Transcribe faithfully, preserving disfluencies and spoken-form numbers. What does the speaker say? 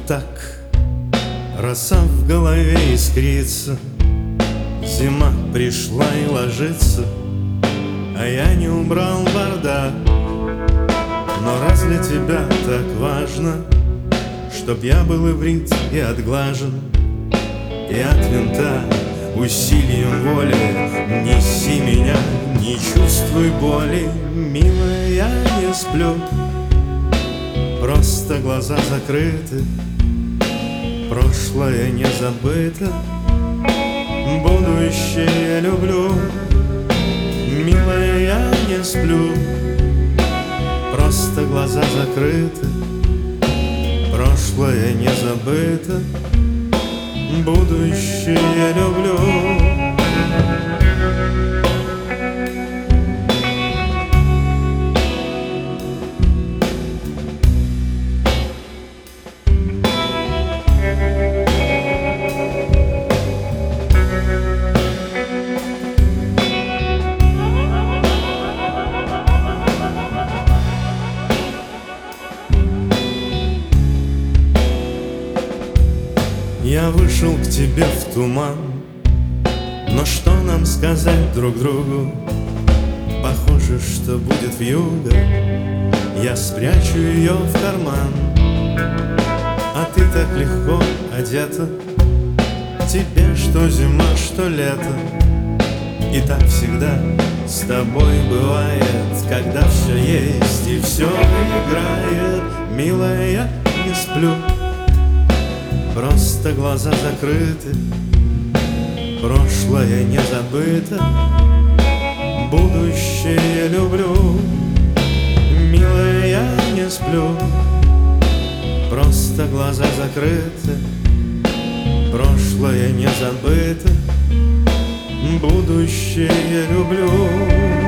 так, роса в голове искрится, зима пришла и ложится, а я не убрал бардак. Но раз для тебя так важно, чтоб я был и брит, и отглажен, и от винта усилием воли неси меня, не чувствуй боли. Милая, я не сплю, просто глаза закрыты, прошлое не забыто, будущее я люблю. Милая, я не сплю, просто глаза закрыты, прошлое не забыто, будущее я люблю. Я вышел к тебе в туман, но что нам сказать друг другу? Похоже, что будет вьюга, я спрячу ее в карман. А ты так легко одета, тебе что зима, что лето. И так всегда с тобой бывает, когда все есть и все играет. Милая, я не сплю, просто глаза закрыты, прошлое не забыто, будущее я люблю. Милая, я не сплю, просто глаза закрыты, прошлое не забыто, будущее я люблю.